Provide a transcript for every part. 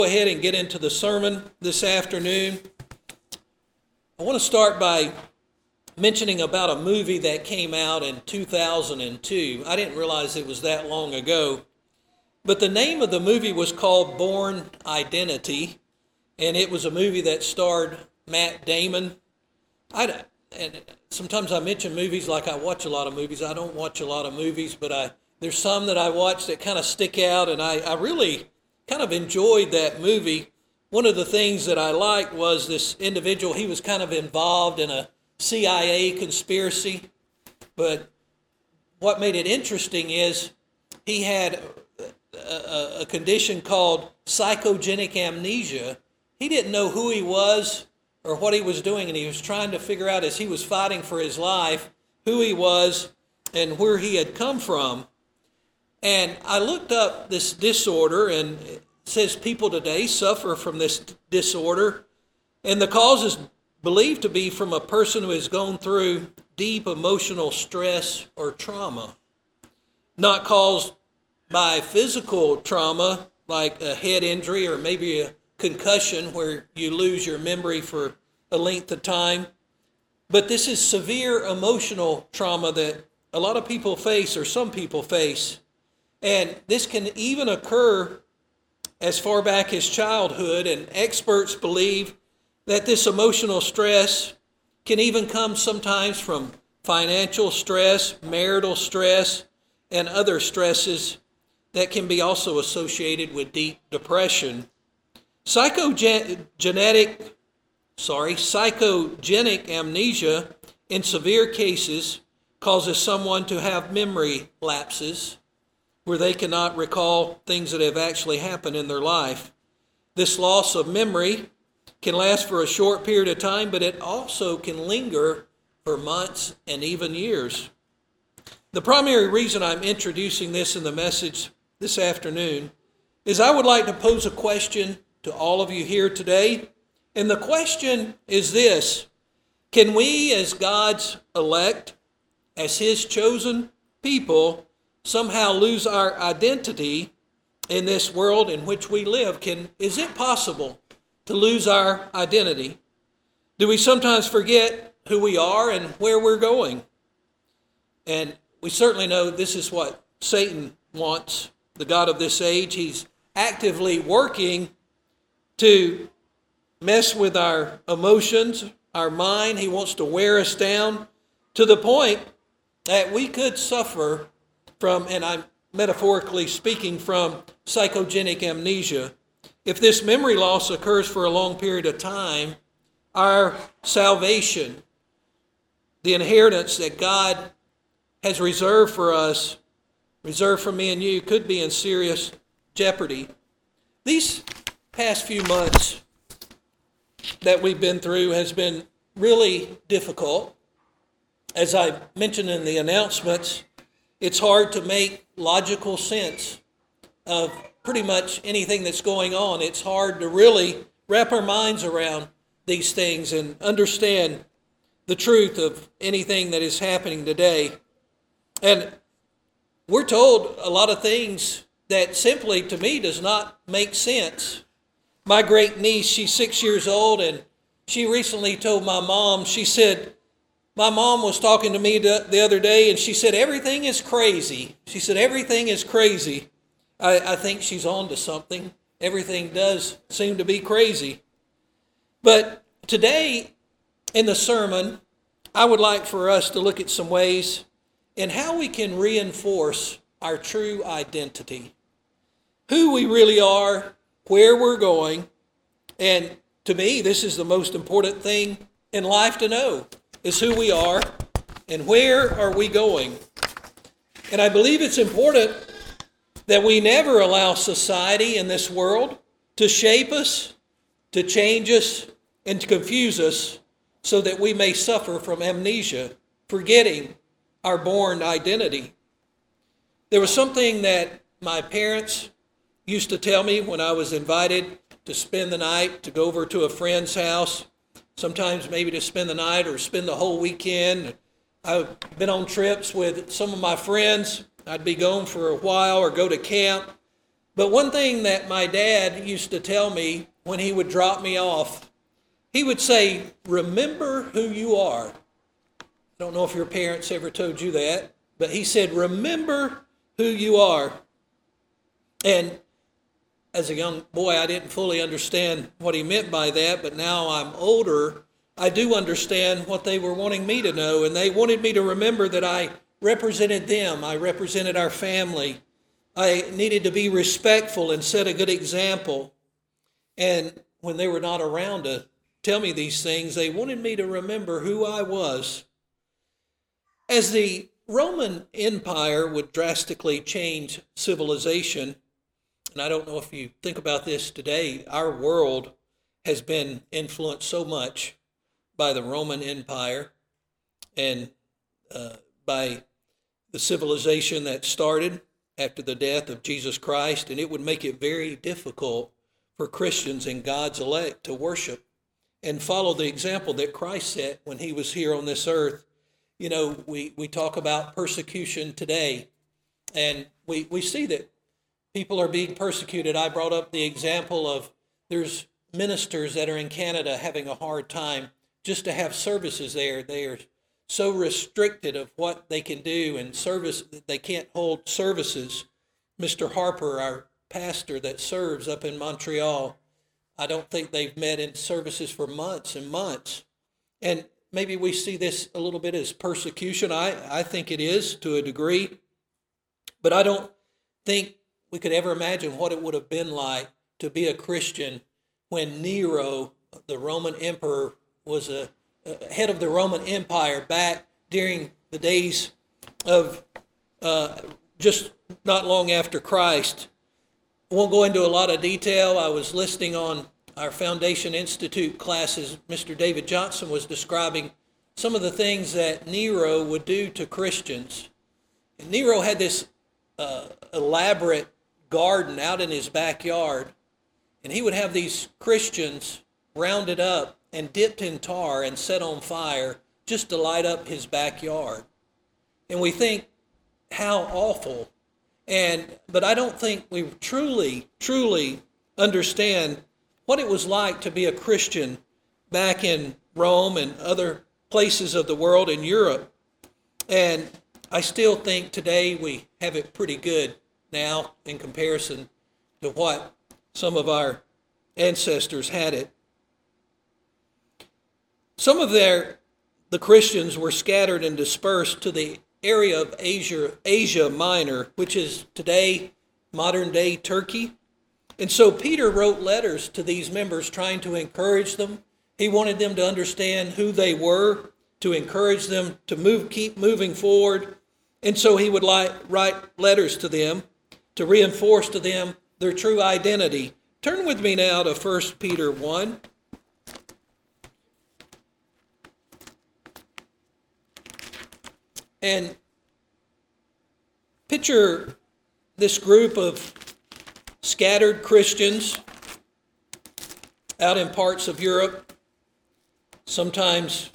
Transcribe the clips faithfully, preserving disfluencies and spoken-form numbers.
Go ahead and get into the sermon this afternoon. I want to start by mentioning about a movie that came out in two thousand two. I didn't realize it was that long ago. But the name of the movie was called Bourne Identity, and it was a movie that starred Matt Damon. I, and sometimes I mention movies like I watch a lot of movies. I don't watch a lot of movies, but I there's some that I watch that kind of stick out, and I, I really kind of enjoyed that movie. One of the things that I liked was this individual. He was kind of involved in a C I A conspiracy, but what made it interesting is he had a, a condition called psychogenic amnesia. He didn't know who he was or what he was doing, and he was trying to figure out as he was fighting for his life who he was and where he had come from. And I looked up this disorder, and it says people today suffer from this disorder, and the cause is believed to be from a person who has gone through deep emotional stress or trauma, not caused by physical trauma like a head injury or maybe a concussion where you lose your memory for a length of time. But this is severe emotional trauma that a lot of people face, or some people face. And this can even occur as far back as childhood, and experts believe that this emotional stress can even come sometimes from financial stress, marital stress, and other stresses that can be also associated with deep depression. Psychogenetic, sorry, psychogenic amnesia in severe cases causes someone to have memory lapses where they cannot recall things that have actually happened in their life. This loss of memory can last for a short period of time, but it also can linger for months and even years. The primary reason I'm introducing this in the message this afternoon is I would like to pose a question to all of you here today. And the question is this: can we, as God's elect, as His chosen people, somehow lose our identity in this world in which we live? Can is it possible to lose our identity? Do we sometimes forget who we are and where we're going? And we certainly know this is what Satan wants, the god of this age. He's actively working to mess with our emotions, our mind. He wants to wear us down to the point that we could suffer from, and I'm metaphorically speaking, from psychogenic amnesia. If this memory loss occurs for a long period of time, our salvation, the inheritance that God has reserved for us, reserved for me and you, could be in serious jeopardy. These past few months that we've been through has been really difficult. As I mentioned in the announcements, it's hard to make logical sense of pretty much anything that's going on. It's hard to really wrap our minds around these things and understand the truth of anything that is happening today. And we're told a lot of things that simply, to me, does not make sense. My great niece, she's six years old, and she recently told my mom, she said, my mom was talking to me the, the other day, and she said, everything is crazy. She said, everything is crazy. I, I think she's on to something. Everything does seem to be crazy. But today in the sermon, I would like for us to look at some ways in how we can reinforce our true identity, who we really are, where we're going. And to me, this is the most important thing in life to know, is who we are and where are we going. And I believe it's important that we never allow society in this world to shape us, to change us, and to confuse us so that we may suffer from amnesia, forgetting our born identity. There was something that my parents used to tell me when I was invited to spend the night, to go over to a friend's house, sometimes maybe to spend the night or spend the whole weekend. I've been on trips with some of my friends. I'd be gone for a while or go to camp. But one thing that my dad used to tell me when he would drop me off, he would say, remember who you are. I don't know if your parents ever told you that, but he said, remember who you are. And as a young boy, I didn't fully understand what he meant by that, but now I'm older, I do understand what they were wanting me to know, and they wanted me to remember that I represented them, I represented our family. I needed to be respectful and set a good example. And when they were not around to tell me these things, they wanted me to remember who I was. As the Roman Empire would drastically change civilization, and I don't know if you think about this today, our world has been influenced so much by the Roman Empire and uh, by the civilization that started after the death of Jesus Christ, and it would make it very difficult for Christians and God's elect to worship and follow the example that Christ set when he was here on this earth. You know, we, we talk about persecution today, and we, we see that people are being persecuted. I brought up the example of there's ministers that are in Canada having a hard time just to have services there. They are so restricted of what they can do and service, they can't hold services. Mister Harper, our pastor that serves up in Montreal, I don't think they've met in services for months and months. And maybe we see this a little bit as persecution. I, I think it is to a degree. But I don't think we could ever imagine what it would have been like to be a Christian when Nero, the Roman emperor, was a head of the Roman Empire back during the days of uh, just not long after Christ. I won't go into a lot of detail. I was listening on our Foundation Institute classes. Mister David Johnson was describing some of the things that Nero would do to Christians. And Nero had this uh, elaborate garden out in his backyard, and he would have these Christians rounded up and dipped in tar and set on fire just to light up his backyard. And we think, how awful. And but I don't think we truly, truly understand what it was like to be a Christian back in Rome and other places of the world in Europe. And I still think today we have it pretty good now in comparison to what some of our ancestors had it. Some of their, the Christians were scattered and dispersed to the area of Asia, Asia Minor, which is today modern-day Turkey. And so Peter wrote letters to these members trying to encourage them. He wanted them to understand who they were, to encourage them to move, keep moving forward. And so he would li- write letters to them to reinforce to them their true identity. Turn with me now to First Peter one. And picture this group of scattered Christians out in parts of Europe, sometimes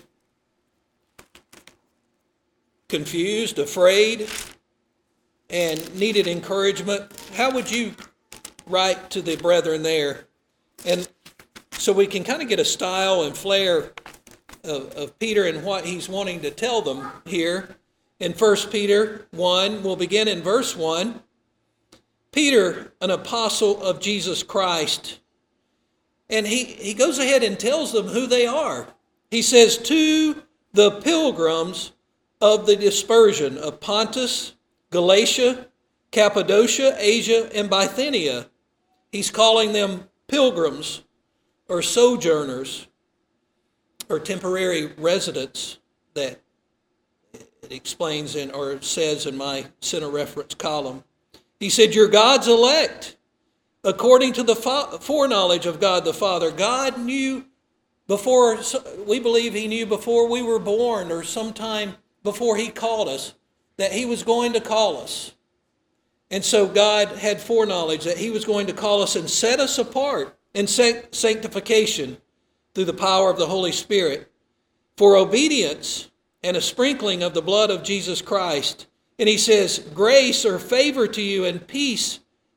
confused, afraid, and needed encouragement. How would you write to the brethren there? And so we can kind of get a style and flair of, of Peter and what he's wanting to tell them here. In First Peter one, we'll begin in verse one. Peter, an apostle of Jesus Christ. And he, he goes ahead and tells them who they are. He says, to the pilgrims of the dispersion of Pontus, Galatia, Cappadocia, Asia, and Bithynia. He's calling them pilgrims or sojourners or temporary residents, that it explains in, or says in my center reference column. He said, you're God's elect, according to the foreknowledge of God the Father. God knew before, we believe he knew before we were born, or sometime before he called us, that he was going to call us. And so God had foreknowledge that he was going to call us and set us apart in sanctification through the power of the Holy Spirit for obedience and a sprinkling of the blood of Jesus Christ. And he says, grace or favor to you and peace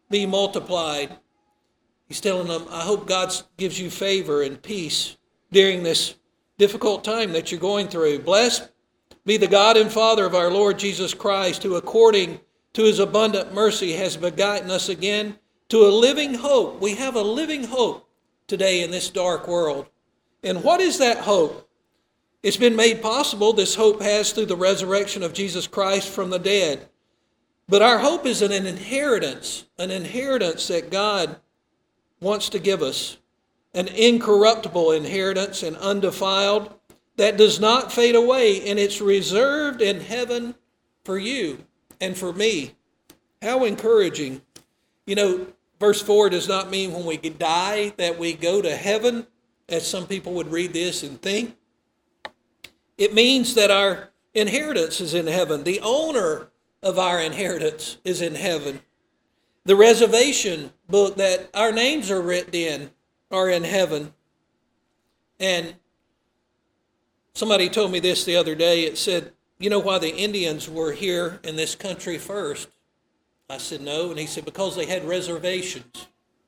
be multiplied. He's telling them, I hope God gives you favor and peace during this difficult time that you're going through. Blessed be the God and Father of our Lord Jesus Christ, who according to his abundant mercy has begotten us again to a living hope. We have a living hope today in this dark world. And what is that hope? It's been made possible, this hope has, through the resurrection of Jesus Christ from the dead. But our hope is an inheritance, an inheritance that God wants to give us, an incorruptible inheritance and undefiled that does not fade away, and it's reserved in heaven for you and for me. How encouraging. You know, verse four does not mean when we die that we go to heaven, as some people would read this and think. It means that our inheritance is in heaven. The owner of our inheritance is in heaven. The reservation book that our names are written in are in heaven. And somebody told me this the other day. It said, you know why the Indians were here in this country first? I said, no. And he said, because they had reservations.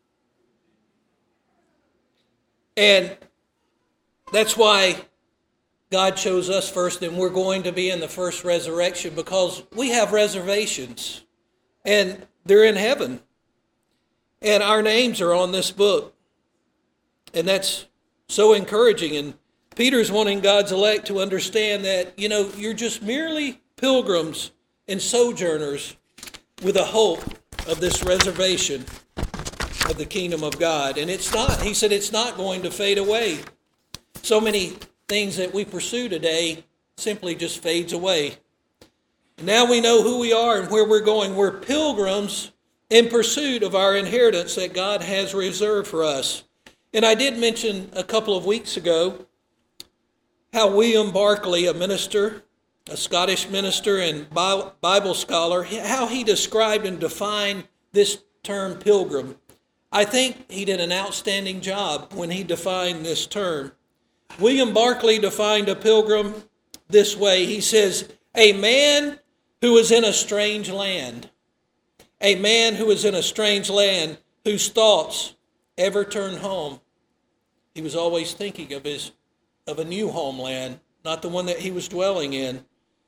And that's why God chose us first, and we're going to be in the first resurrection because we have reservations. And they're in heaven. And our names are on this book. And that's so encouraging. And Peter's wanting God's elect to understand that, you know, you're just merely pilgrims and sojourners with a hope of this reservation of the kingdom of God. And it's not, he said, it's not going to fade away. So many things that we pursue today simply just fades away. Now we know who we are and where we're going. We're pilgrims in pursuit of our inheritance that God has reserved for us. And I did mention a couple of weeks ago how William Barclay, a minister, a Scottish minister and Bible scholar, how he described and defined this term pilgrim. I think he did an outstanding job when he defined this term. William Barclay defined a pilgrim this way. He says, a man who is in a strange land. A man who is in a strange land whose thoughts ever turn home. He was always thinking of his of a new homeland, not the one that he was dwelling in.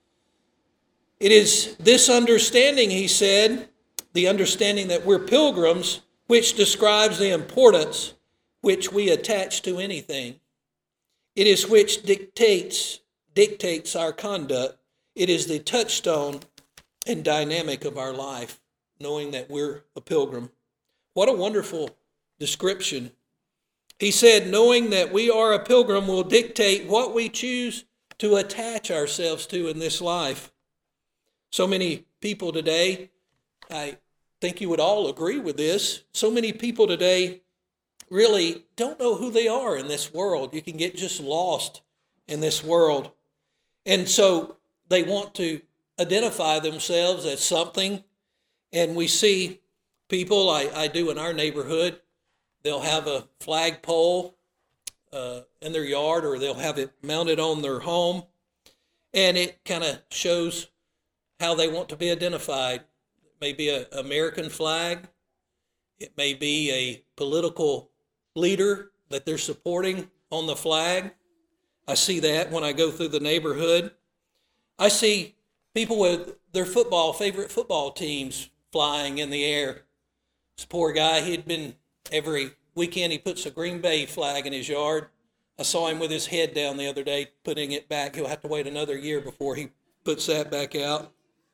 It is this understanding, he said, the understanding that we're pilgrims, which describes the importance which we attach to anything. It is which dictates dictates our conduct. It is the touchstone and dynamic of our life, knowing that we're a pilgrim. What a wonderful description. He said, knowing that we are a pilgrim will dictate what we choose to attach ourselves to in this life. So many people today, I think you would all agree with this, so many people today really don't know who they are in this world. You can get just lost in this world. And so they want to identify themselves as something. And we see people, I, I do in our neighborhood, they'll have a flagpole uh, in their yard, or they'll have it mounted on their home. And it kind of shows how they want to be identified. It may be an American flag. It may be a political leader that they're supporting on the flag. I see that when I go through the neighborhood. I see people with their football, favorite football teams flying in the air. This poor guy, he'd been, every weekend he puts a Green Bay flag in his yard. I saw him with his head down the other day putting it back. He'll have to wait another year before he puts that back out.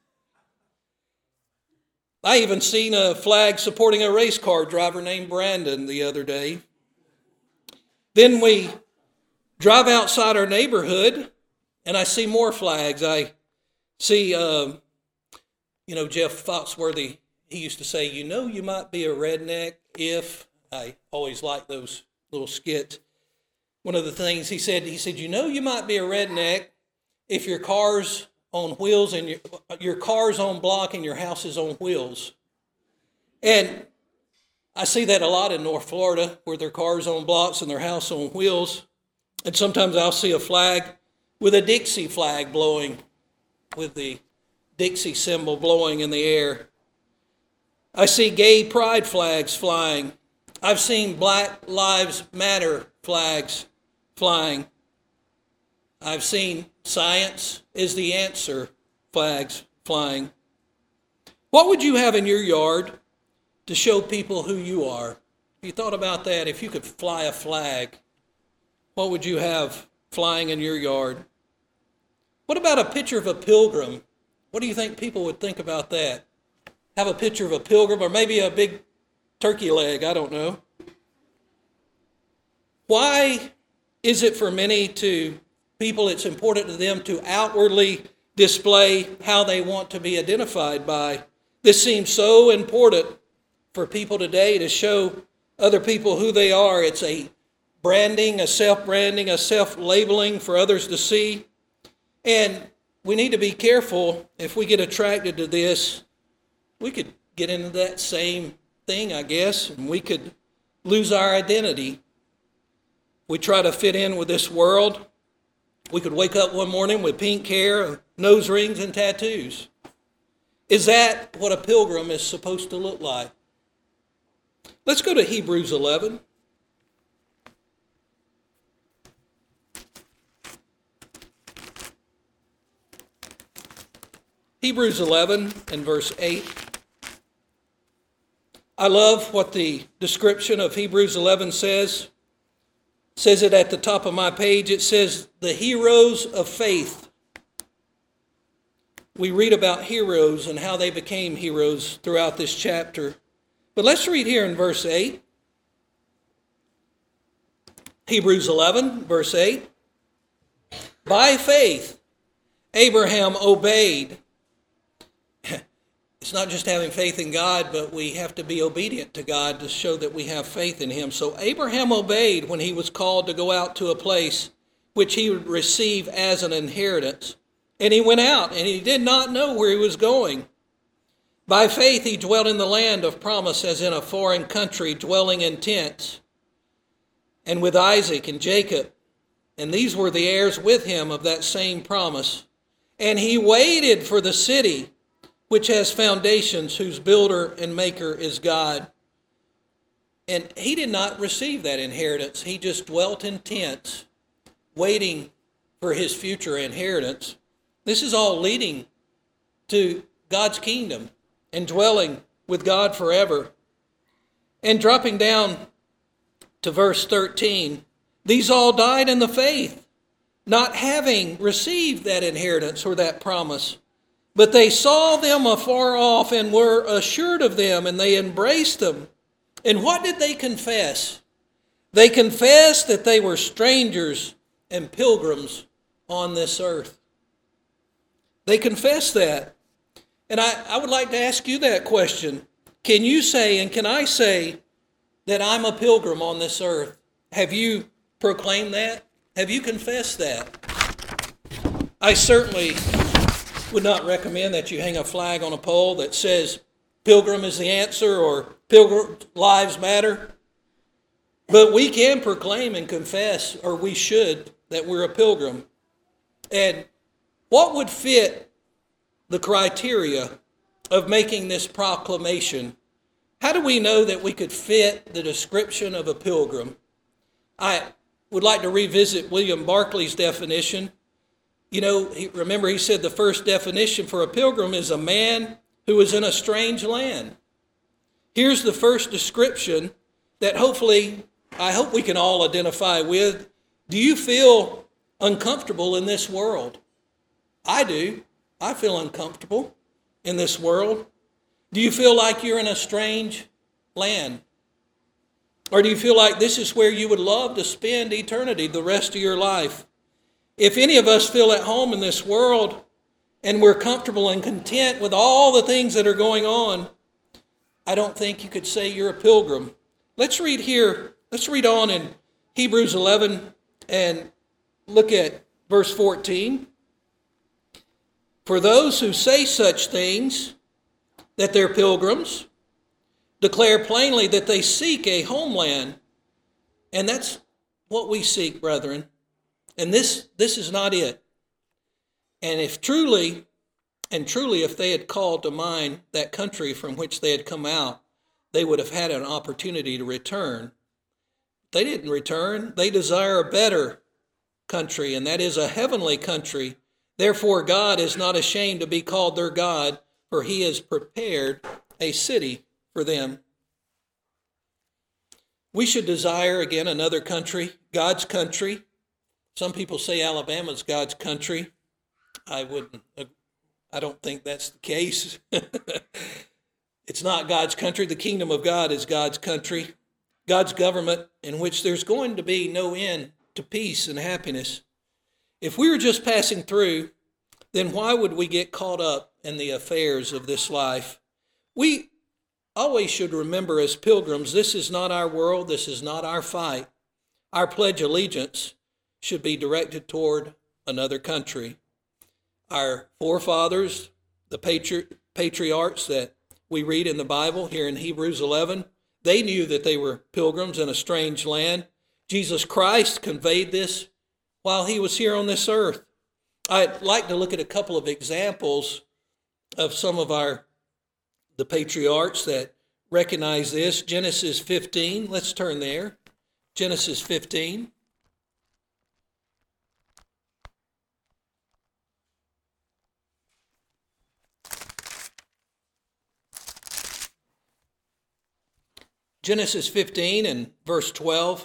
I even seen a flag supporting a race car driver named Brandon the other day. Then we drive outside our neighborhood, and I see more flags. I see, um, you know, Jeff Foxworthy, he used to say, you know, you might be a redneck if, I always like those little skits. One of the things he said, he said, you know, you might be a redneck if your car's on wheels and your, your car's on block and your house is on wheels. And I see that a lot in North Florida, where their car's on blocks and their house on wheels. And sometimes I'll see a flag with a Dixie flag blowing, with the Dixie symbol blowing in the air. I see gay pride flags flying. I've seen Black Lives Matter flags flying. I've seen science is the answer flags flying. What would you have in your yard to show people who you are? If you thought about that, if you could fly a flag, what would you have flying in your yard? What about a picture of a pilgrim? What do you think people would think about that? Have a picture of a pilgrim, or maybe a big turkey leg, I don't know. Why is it for many to people, it's important to them to outwardly display how they want to be identified by? This seems so important for people today to show other people who they are. It's a branding, a self-branding, a self-labeling for others to see. And we need to be careful. If we get attracted to this, we could get into that same thing, I guess, and we could lose our identity. We try to fit in with this world. We could wake up one morning with pink hair, nose rings, and tattoos. Is that what a pilgrim is supposed to look like? Let's go to Hebrews eleven. Hebrews eleven and verse eight. I love what the description of Hebrews eleven says. It says it at the top of my page. It says, the heroes of faith. We read about heroes and how they became heroes throughout this chapter. But let's read here in verse eight. Hebrews eleven, verse eight. By faith, Abraham obeyed. It's not just having faith in God, but we have to be obedient to God to show that we have faith in him. So Abraham obeyed when he was called to go out to a place which he would receive as an inheritance. And he went out, and he did not know where he was going. By faith he dwelt in the land of promise as in a foreign country, dwelling in tents, and with Isaac and Jacob. And these were the heirs with him of that same promise. And he waited for the city which has foundations, whose builder and maker is God. And he did not receive that inheritance. He just dwelt in tents, waiting for his future inheritance. This is all leading to God's kingdom and dwelling with God forever. And dropping down to verse thirteen, these all died in the faith, not having received that inheritance or that promise. But they saw them afar off and were assured of them, and they embraced them. And what did they confess? They confessed that they were strangers and pilgrims on this earth. They confessed that. And I, I would like to ask you that question. Can you say, and can I say, that I'm a pilgrim on this earth? Have you proclaimed that? Have you confessed that? I certainly would not recommend that you hang a flag on a pole that says pilgrim is the answer or pilgrim lives matter. But we can proclaim and confess, or we should, that we're a pilgrim. And what would fit the criteria of making this proclamation? How do we know that we could fit the description of a pilgrim? I would like to revisit William Barclay's definition. You know, he, remember he said the first definition for a pilgrim is a man who is in a strange land. Here's the first description that hopefully, I hope we can all identify with. Do you feel uncomfortable in this world? I do. I feel uncomfortable in this world. Do you feel like you're in a strange land? Or do you feel like this is where you would love to spend eternity, the rest of your life? If any of us feel at home in this world and we're comfortable and content with all the things that are going on, I don't think you could say you're a pilgrim. Let's read here, let's read on in Hebrews eleven and look at verse fourteen. For those who say such things, that they're pilgrims, declare plainly that they seek a homeland. And that's what we seek, brethren. And this, this is not it. And if truly And truly, if they had called to mind that country from which they had come out, they would have had an opportunity to return. They didn't return. They desire a better country, and that is a heavenly country. Therefore, God is not ashamed to be called their God, for he has prepared a city for them. We should desire, again, another country, God's country. Some people say Alabama's God's country. I wouldn't, I don't think that's the case. It's not God's country. The kingdom of God is God's country, God's government, in which there's going to be no end to peace and happiness. If we were just passing through, then why would we get caught up in the affairs of this life? We always should remember as pilgrims, this is not our world, this is not our fight. Our pledge allegiance should be directed toward another country. Our forefathers, the patri- patriarchs that we read in the Bible here in Hebrews eleven, they knew that they were pilgrims in a strange land. Jesus Christ conveyed this while he was here on this earth. I'd like to look at a couple of examples of some of our the patriarchs that recognize this. Genesis fifteen, let's turn there. Genesis fifteen. Genesis fifteen and verse twelve.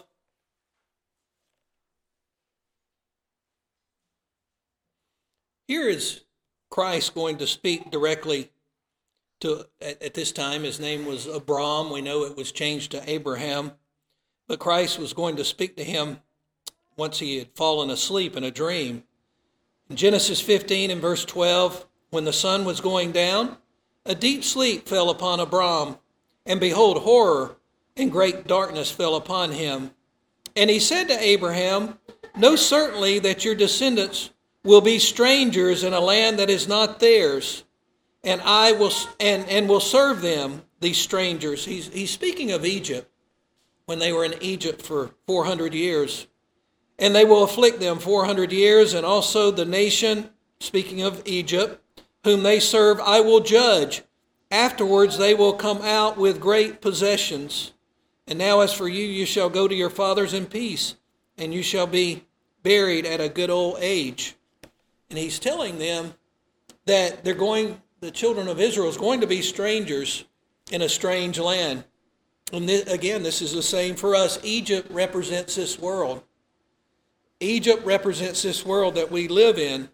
Here is Christ going to speak directly to, at, at this time, his name was Abram. We know it was changed to Abraham. But Christ was going to speak to him once he had fallen asleep in a dream. In Genesis fifteen and verse twelve, when the sun was going down, a deep sleep fell upon Abram, and behold, horror and great darkness fell upon him. And he said to Abraham, know certainly that your descendants will be strangers in a land that is not theirs, and I will and, and will serve them, these strangers. He's, he's speaking of Egypt, when they were in Egypt for four hundred years. And they will afflict them four hundred years, and also the nation, speaking of Egypt, whom they serve, I will judge. Afterwards they will come out with great possessions. And now as for you, you shall go to your fathers in peace, and you shall be buried at a good old age. And he's telling them that they're going, the children of Israel is going to be strangers in a strange land. And this, again, this is the same for us. Egypt represents this world. Egypt represents this world that we live in.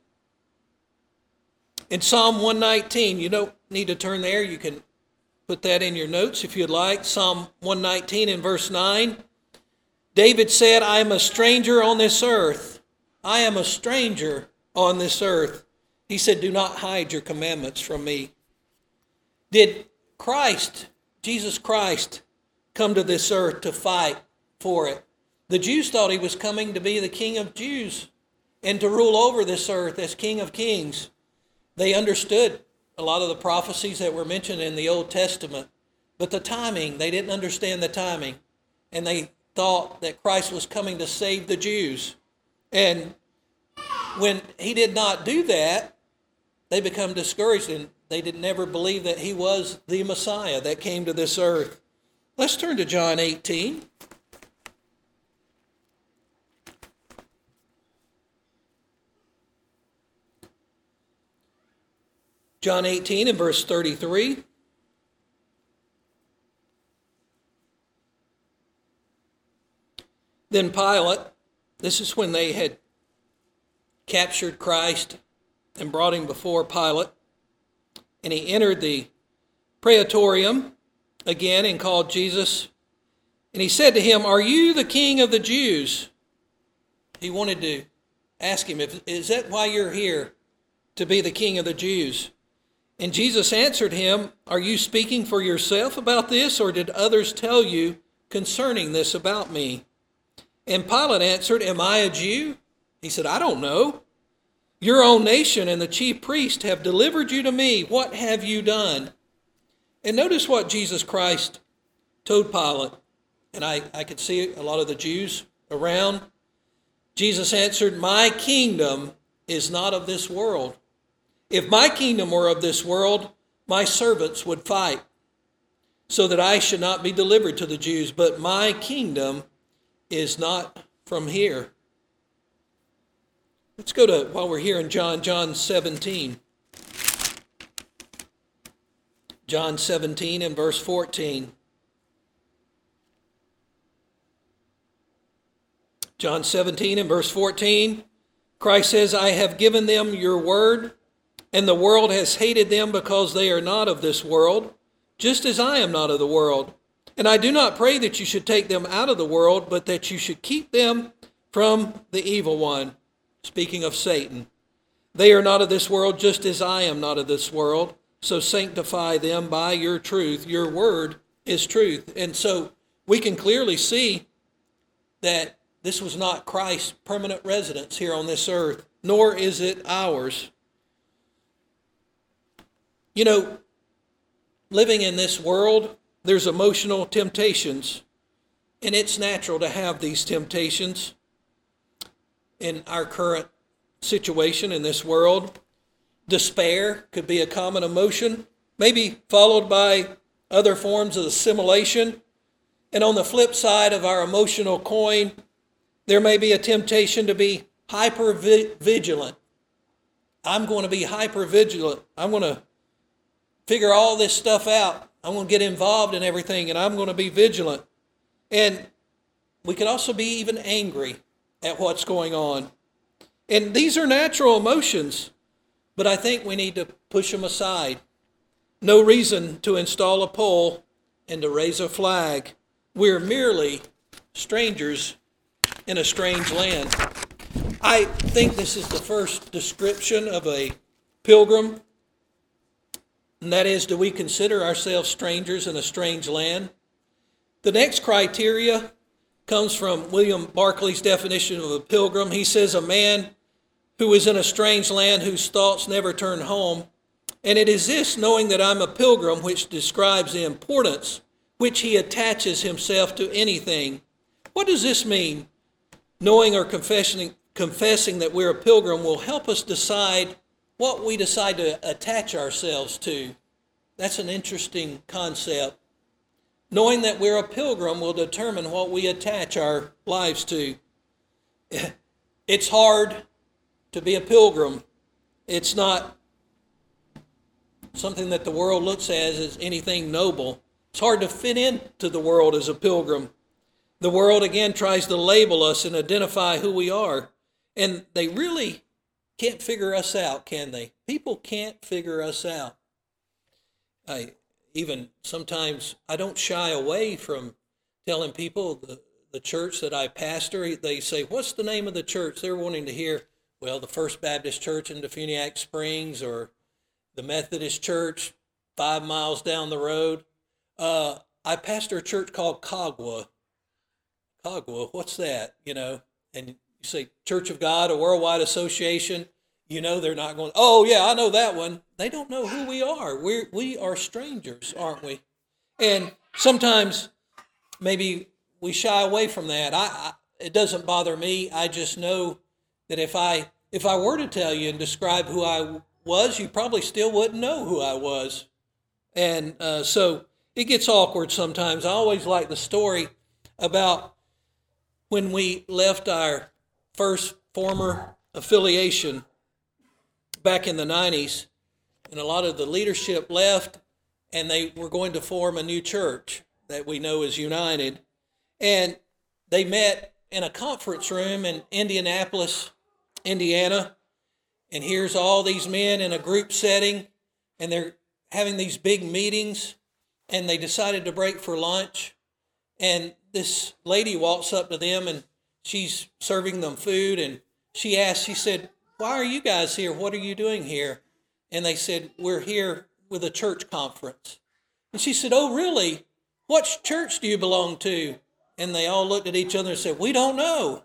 In Psalm one nineteen, you don't need to turn there. You can put that in your notes if you'd like. Psalm one nineteen and verse nine. David said, I am a stranger on this earth. I am a stranger on this earth. He said, do not hide your commandments from me. Did Christ, Jesus Christ, come to this earth to fight for it? The Jews thought he was coming to be the King of Jews and to rule over this earth as King of Kings. They understood a lot of the prophecies that were mentioned in the Old Testament, but the timing, they didn't understand the timing, and they thought that Christ was coming to save the Jews. And when he did not do that, they become discouraged, and they did never believe that he was the Messiah that came to this earth. Let's turn to John eighteen. John eighteen and verse thirty-three. Then Pilate, this is when they had captured Christ and brought him before Pilate, and he entered the praetorium again and called Jesus, and he said to him, are you the king of the Jews? He wanted to ask him, if, is that why you're here, to be the king of the Jews? And Jesus answered him, are you speaking for yourself about this, or did others tell you concerning this about me? And Pilate answered, am I a Jew? He said, I don't know. Your own nation and the chief priest have delivered you to me. What have you done? And notice what Jesus Christ told Pilate. And I, I could see a lot of the Jews around. Jesus answered, my kingdom is not of this world. If my kingdom were of this world, my servants would fight, so that I should not be delivered to the Jews. But my kingdom is not from here. Let's go to, while we're here in John, John seventeen. John seventeen and verse fourteen. John seventeen and verse fourteen. Christ says, I have given them your word, and the world has hated them because they are not of this world, just as I am not of the world. And I do not pray that you should take them out of the world, but that you should keep them from the evil one. Speaking of Satan. They are not of this world, just as I am not of this world. So sanctify them by your truth. Your word is truth. And so we can clearly see that this was not Christ's permanent residence here on this earth, nor is it ours. You know, living in this world, there's emotional temptations, and it's natural to have these temptations in our current situation in this world. Despair could be a common emotion, maybe followed by other forms of assimilation. And on the flip side of our emotional coin, there may be a temptation to be hyper vigilant. I'm going to be hyper vigilant. I'm going to figure all this stuff out. I'm going to get involved in everything, and I'm going to be vigilant. And we could also be even angry at what's going on. And these are natural emotions, but I think we need to push them aside. No reason to install a pole and to raise a flag. We're merely strangers in a strange land. I think this is the first description of a pilgrim, and that is, do we consider ourselves strangers in a strange land? The next criteria comes from William Barclay's definition of a pilgrim. He says, a man who is in a strange land whose thoughts never turn home. And it is this, knowing that I'm a pilgrim, which describes the importance which he attaches himself to anything. What does this mean? Knowing or confessing, confessing that we're a pilgrim will help us decide what we decide to attach ourselves to. That's an interesting concept. Knowing that we're a pilgrim will determine what we attach our lives to. It's hard to be a pilgrim. It's not something that the world looks at as anything noble. It's hard to fit into the world as a pilgrim. The world, again, tries to label us and identify who we are. And they really can't figure us out, can they? People can't figure us out. I even sometimes, I don't shy away from telling people the, the church that I pastor. They say, what's the name of the church? They're wanting to hear, well, the First Baptist Church in Defuniak Springs, or the Methodist Church five miles down the road. Uh, I pastor a church called Cagua. Cagua, what's that? You know, and you say Church of God, a worldwide association. You know, they're not going, oh, yeah, I know that one. They don't know who we are. We're, we are strangers, aren't we? And sometimes maybe we shy away from that. I, I it doesn't bother me. I just know that if I if I were to tell you and describe who I was, you probably still wouldn't know who I was. And uh, so it gets awkward sometimes. I always like the story about when we left our first former affiliation back in the nineties, and a lot of the leadership left, and they were going to form a new church that we know as United. And they met in a conference room in Indianapolis, Indiana. And here's all these men in a group setting, and they're having these big meetings, and they decided to break for lunch. And this lady walks up to them, and she's serving them food, and she asked, she said, why are you guys here? What are you doing here? And they said, we're here with a church conference. And she said, oh, really? What church do you belong to? And they all looked at each other and said, we don't know.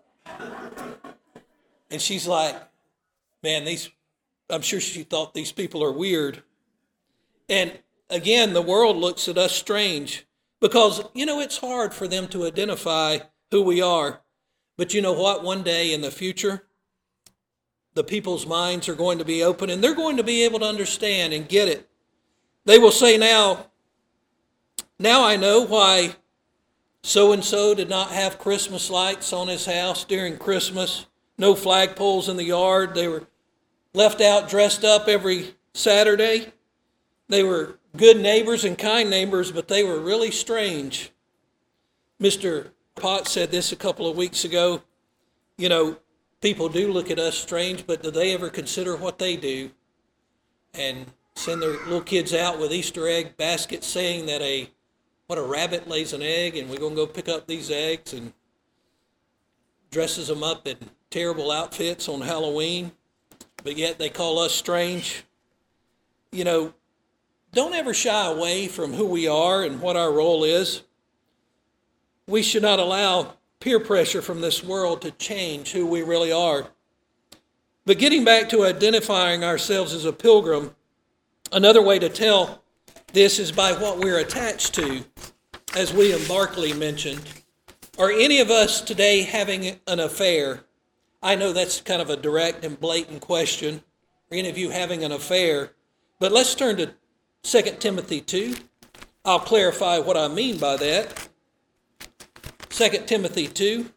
And she's like, man, these, I'm sure she thought these people are weird. And again, the world looks at us strange because, you know, it's hard for them to identify who we are. But you know what? One day in the future, the people's minds are going to be open, and they're going to be able to understand and get it. They will say, now, now I know why so-and-so did not have Christmas lights on his house during Christmas, no flagpoles in the yard. They were left out dressed up every Saturday. They were good neighbors and kind neighbors, but they were really strange. Mister Potts said this a couple of weeks ago. You know, people do look at us strange, but do they ever consider what they do and send their little kids out with Easter egg baskets saying that a what a rabbit lays an egg and we're going to go pick up these eggs, and dresses them up in terrible outfits on Halloween, but yet they call us strange. You know, don't ever shy away from who we are and what our role is. We should not allow peer pressure from this world to change who we really are. But getting back to identifying ourselves as a pilgrim, another way to tell this is by what we're attached to, as William Barclay mentioned. Are any of us today having an affair? I know that's kind of a direct and blatant question. Are any of you having an affair? But let's turn to Second Timothy two. I'll clarify what I mean by that. Second Timothy two.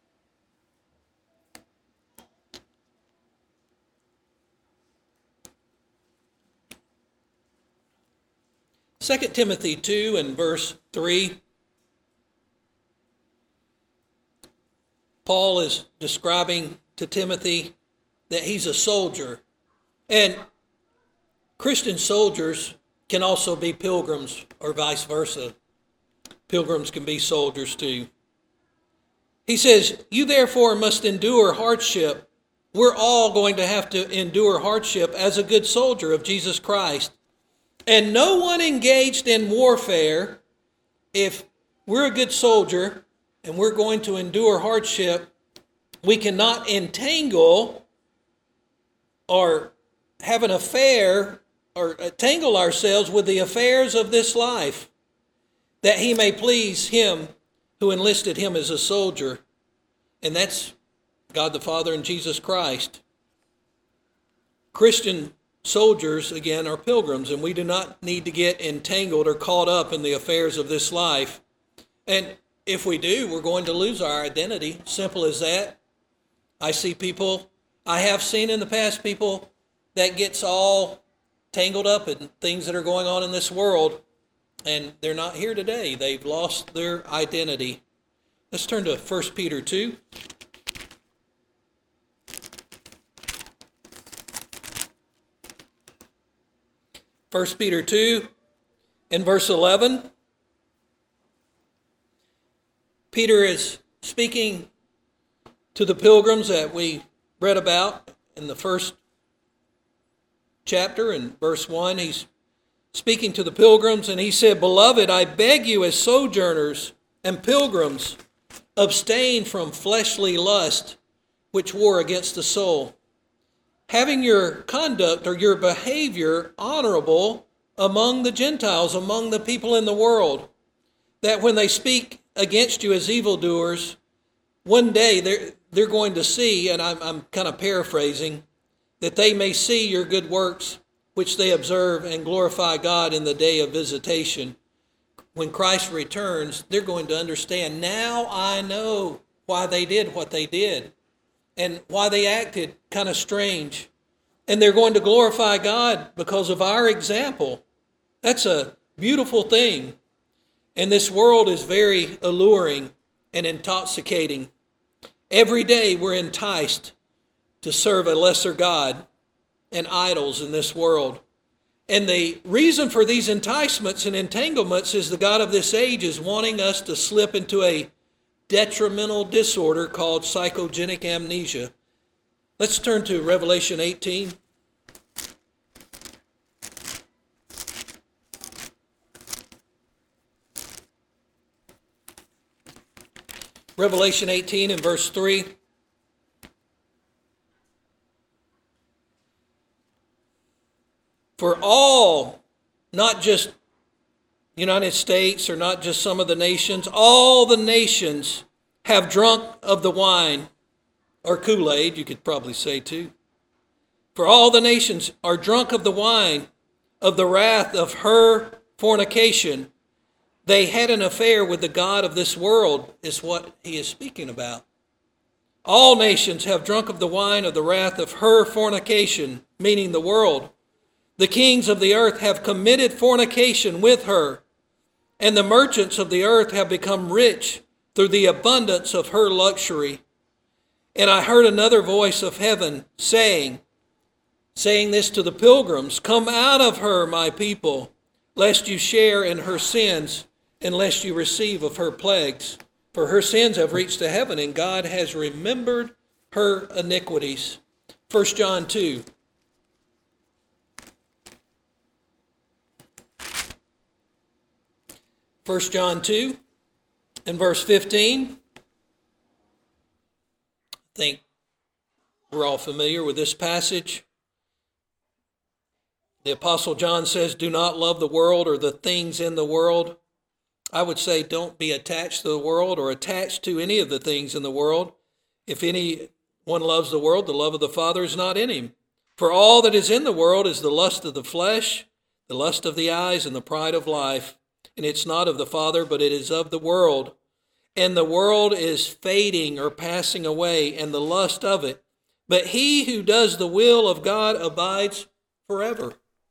Second Timothy two and verse three. Paul is describing to Timothy that he's a soldier. And Christian soldiers can also be pilgrims, or vice versa. Pilgrims can be soldiers too. He says, you therefore must endure hardship. We're all going to have to endure hardship as a good soldier of Jesus Christ. And no one engaged in warfare, if we're a good soldier and we're going to endure hardship, we cannot entangle or have an affair or tangle ourselves with the affairs of this life, that he may please him who enlisted him as a soldier. And that's God the Father and Jesus Christ. Christian soldiers, again, are pilgrims, and we do not need to get entangled or caught up in the affairs of this life. And if we do, we're going to lose our identity. Simple as that. I see people, I have seen in the past people that gets all tangled up in things that are going on in this world, and they're not here today. They've lost their identity. Let's turn to First Peter two. First Peter two and verse eleven. Peter is speaking to the pilgrims that we read about in the first chapter. In verse one, he's speaking to the pilgrims, and he said, Beloved, I beg you as sojourners and pilgrims, abstain from fleshly lust, which war against the soul, having your conduct or your behavior honorable among the Gentiles, among the people in the world, that when they speak against you as evildoers, one day they're, they're going to see, and I'm, I'm kind of paraphrasing, that they may see your good works, which they observe, and glorify God in the day of visitation. When Christ returns, they're going to understand, now I know why they did what they did, and why they acted kind of strange. And they're going to glorify God because of our example. That's a beautiful thing. And this world is very alluring and intoxicating. Every day we're enticed to serve a lesser God and idols in this world. And the reason for these enticements and entanglements is the God of this age is wanting us to slip into a detrimental disorder called psychogenic amnesia. Let's turn to Revelation eighteen. Revelation eighteen and verse three. For all, not just United States or not just some of the nations, all the nations have drunk of the wine, or Kool-Aid, you could probably say too, For all the nations are drunk of the wine of the wrath of her fornication. They had an affair with the god of this world, is what he is speaking about. All nations have drunk of the wine of the wrath of her fornication, meaning the world. The kings of the earth have committed fornication with her, and the merchants of the earth have become rich through the abundance of her luxury. And I heard another voice of heaven saying, saying this to the pilgrims, come out of her, my people, lest you share in her sins, and lest you receive of her plagues. For her sins have reached to heaven, and God has remembered her iniquities. First John two. First John two and verse fifteen. I think we're all familiar with this passage. The Apostle John says, do not love the world or the things in the world. I would say don't be attached to the world or attached to any of the things in the world. If anyone loves the world, the love of the Father is not in him. For all that is in the world is the lust of the flesh, the lust of the eyes, and the pride of life. And it's not of the Father, but it is of the world. And the world is fading or passing away, and the lust of it. But he who does the will of God abides forever.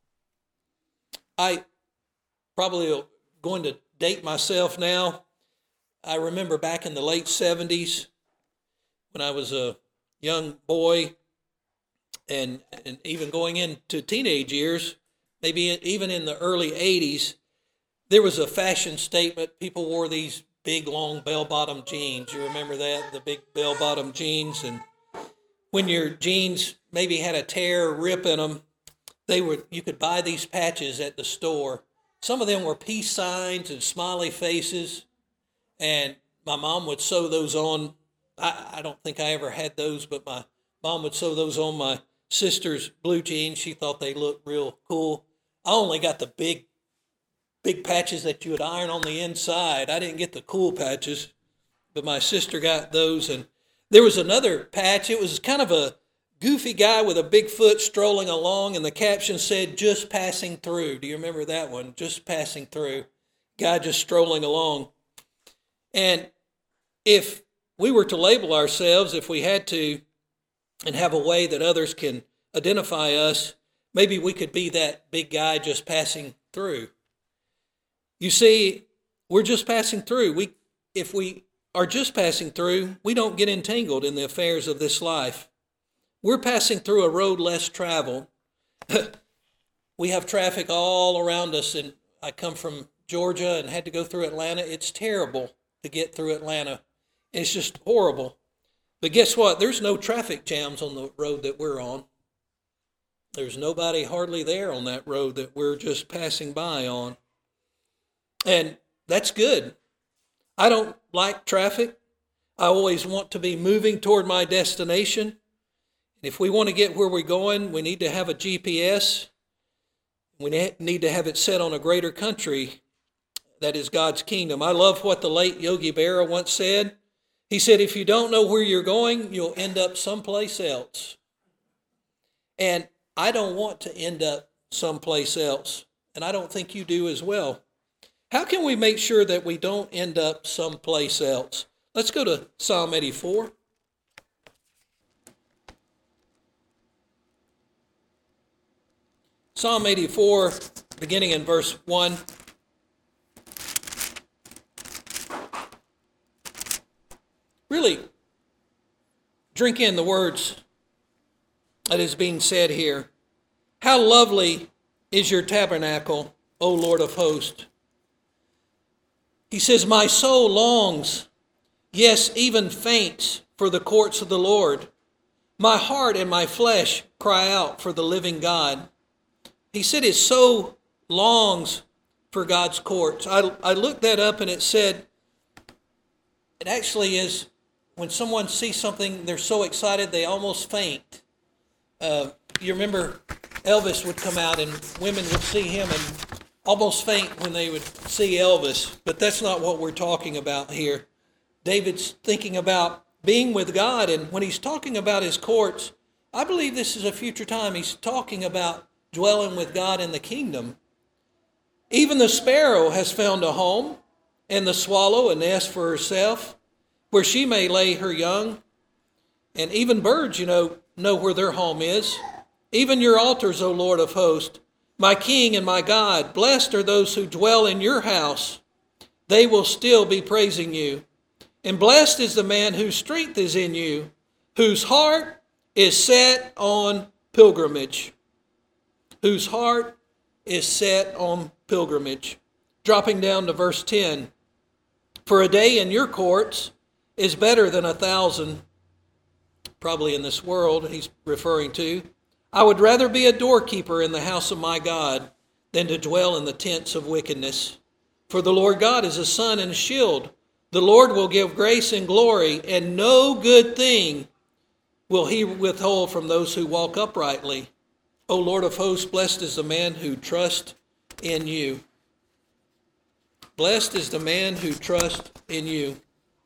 I probably going to date myself now. I remember back in the late seventies when I was a young boy and, and even going into teenage years, maybe even in the early eighties, there was a fashion statement. People wore these big, long bell-bottom jeans. You remember that? The big bell-bottom jeans. And when your jeans maybe had a tear or rip in them, They were, you could buy these patches at the store. Some of them were peace signs and smiley faces, and my mom would sew those on. I, I don't think I ever had those, but my mom would sew those on my sister's blue jeans. She thought they looked real cool. I only got the big, big patches that you would iron on the inside. I didn't get the cool patches, but my sister got those. And there was another patch. It was kind of a goofy guy with a big foot strolling along, and the caption said, just passing through. Do you remember that one? Just passing through. Guy just strolling along. And if we were to label ourselves, if we had to, and have a way that others can identify us, maybe we could be that big guy just passing through. You see, we're just passing through. We, if we are just passing through, we don't get entangled in the affairs of this life. We're passing through a road less traveled. We have traffic all around us, and I come from Georgia and had to go through Atlanta. It's terrible to get through Atlanta. It's just horrible. But guess what? There's no traffic jams on the road that we're on. There's nobody hardly there on that road that we're just passing by on. And that's good. I don't like traffic. I always want to be moving toward my destination. If we want to get where we're going, we need to have a G P S. We need to have it set on a greater country that is God's kingdom. I love what the late Yogi Berra once said. He said, if you don't know where you're going, you'll end up someplace else. And I don't want to end up someplace else. And I don't think you do as well. How can we make sure that we don't end up someplace else? Let's go to Psalm eighty-four. Psalm eighty-four, beginning in verse one. Really drink in the words that is being said here. How lovely is your tabernacle, O Lord of hosts. He says, my soul longs, yes, even faints for the courts of the Lord. My heart and my flesh cry out for the living God. He said his soul longs for God's courts. I, I looked that up, and it said it actually is when someone sees something, they're so excited they almost faint. Uh, you remember Elvis would come out and women would see him and almost faint when they would see Elvis. But that's not what we're talking about here. David's thinking about being with God, and when he's talking about his courts, I believe this is a future time. He's talking about dwelling with God in the kingdom. Even the sparrow has found a home, and the swallow a nest for herself, where she may lay her young. And even birds, you know, know where their home is. Even your altars, O Lord of hosts, my King and my God, blessed are those who dwell in your house. They will still be praising you. And blessed is the man whose strength is in you, whose heart is set on pilgrimage. Whose heart is set on pilgrimage. Dropping down to verse ten. For a day in your courts is better than a thousand, probably in this world he's referring to. I would rather be a doorkeeper in the house of my God than to dwell in the tents of wickedness. For the Lord God is a sun and a shield. The Lord will give grace and glory, and no good thing will he withhold from those who walk uprightly. O Lord of hosts, blessed is the man who trusts in you. Blessed is the man who trusts in you.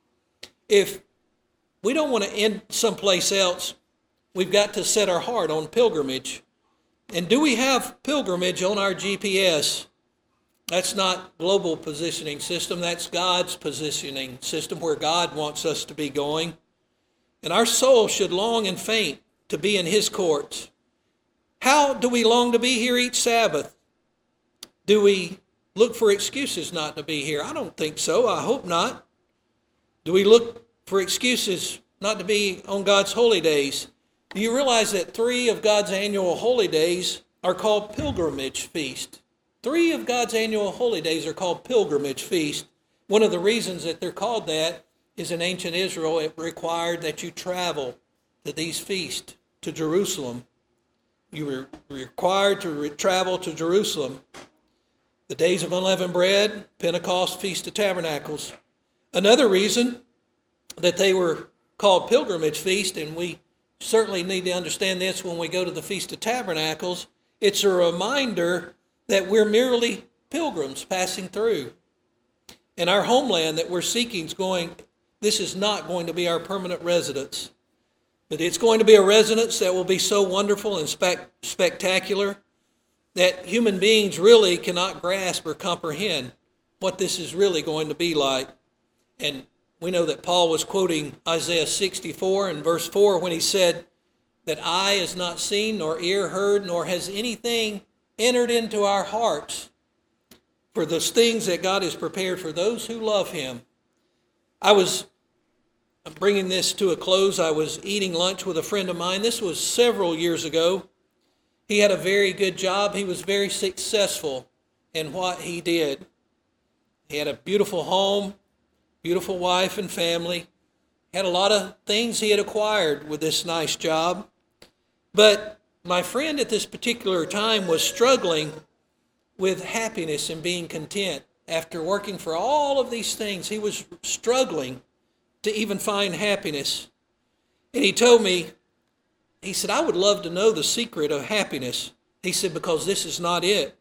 If we don't want to end someplace else, we've got to set our heart on pilgrimage. And do we have pilgrimage on our G P S? That's not global positioning system. That's God's positioning system, where God wants us to be going. And our soul should long and faint to be in his courts. How do we long to be here each Sabbath? Do we look for excuses not to be here? I don't think so. I hope not. Do we look for excuses not to be on God's holy days? Do you realize that three of God's annual holy days are called pilgrimage feast? Three of God's annual holy days are called pilgrimage feast. One of the reasons that they're called that is in ancient Israel, it required that you travel to these feasts, to Jerusalem. You were required to re- travel to Jerusalem. The days of unleavened bread, Pentecost, Feast of Tabernacles. Another reason that they were called pilgrimage feast, and we certainly need to understand this when we go to the Feast of Tabernacles, it's a reminder that we're merely pilgrims passing through. And our homeland that we're seeking is going, this is not going to be our permanent residence. But it's going to be a residence that will be so wonderful and spec- spectacular that human beings really cannot grasp or comprehend what this is really going to be like. And we know that Paul was quoting Isaiah sixty-four and verse four when he said that eye is not seen, nor ear heard, nor has anything entered into our hearts for those things that God has prepared for those who love him. I was bringing this to a close. I was eating lunch with a friend of mine. This was several years ago. He had a very good job. He was very successful in what he did. He had a beautiful home, beautiful wife and family. Had a lot of things he had acquired with this nice job. But my friend at this particular time was struggling with happiness and being content. After working for all of these things, he was struggling to even find happiness. And he told me, he said, I would love to know the secret of happiness. He said, because this is not it.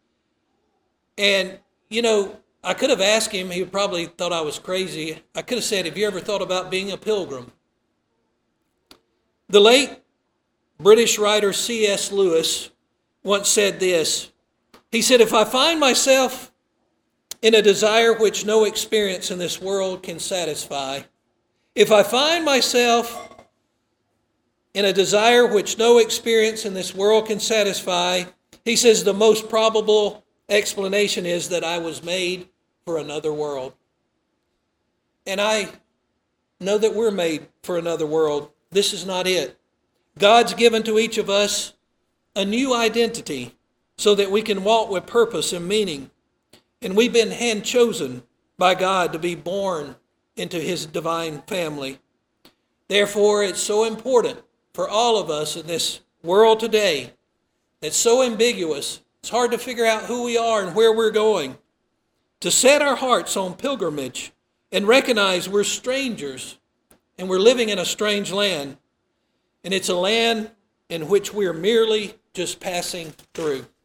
And, you know, I could have asked him, he probably thought I was crazy. I could have said, have you ever thought about being a pilgrim? The late British writer C S Lewis once said this. He said, if I find myself in a desire which no experience in this world can satisfy, if I find myself in a desire which no experience in this world can satisfy, he says the most probable explanation is that I was made for another world. And I know that we're made for another world. This is not it. God's given to each of us a new identity so that we can walk with purpose and meaning. And we've been hand-chosen by God to be born into his divine family. Therefore, it's so important for all of us in this world today that's so ambiguous, it's hard to figure out who we are and where we're going, to set our hearts on pilgrimage and recognize we're strangers and we're living in a strange land. And it's a land in which we're merely just passing through.